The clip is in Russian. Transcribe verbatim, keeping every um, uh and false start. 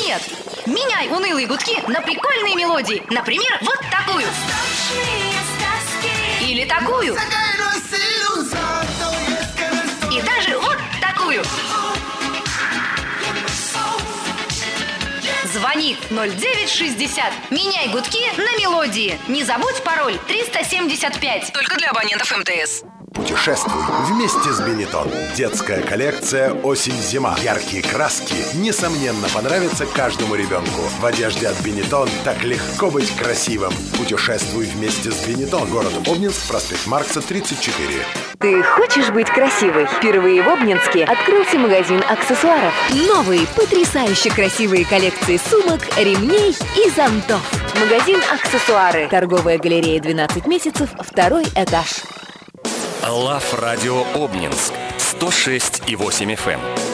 Нет, меняй унылые гудки на прикольные мелодии. Например, вот такую. Или такую. И даже вот такую. Звони ноль девять шестьдесят. Меняй гудки на мелодии. Не забудь пароль триста семьдесят пять. Только для абонентов эм тэ эс. Путешествуй вместе с Бенетон. Детская коллекция «Осень-зима». Яркие краски, несомненно, понравятся каждому ребенку. В одежде от Бенетон так легко быть красивым. Путешествуй вместе с Бенетон. Город Обнинск, проспект Маркса, тридцать четыре. Ты хочешь быть красивой? Впервые в Обнинске открылся магазин аксессуаров. Новые, потрясающе красивые коллекции сумок, ремней и зонтов. Магазин «Аксессуары». Торговая галерея двенадцать месяцев, второй этаж. Лав Радио Обнинск сто шесть и восемь эф эм.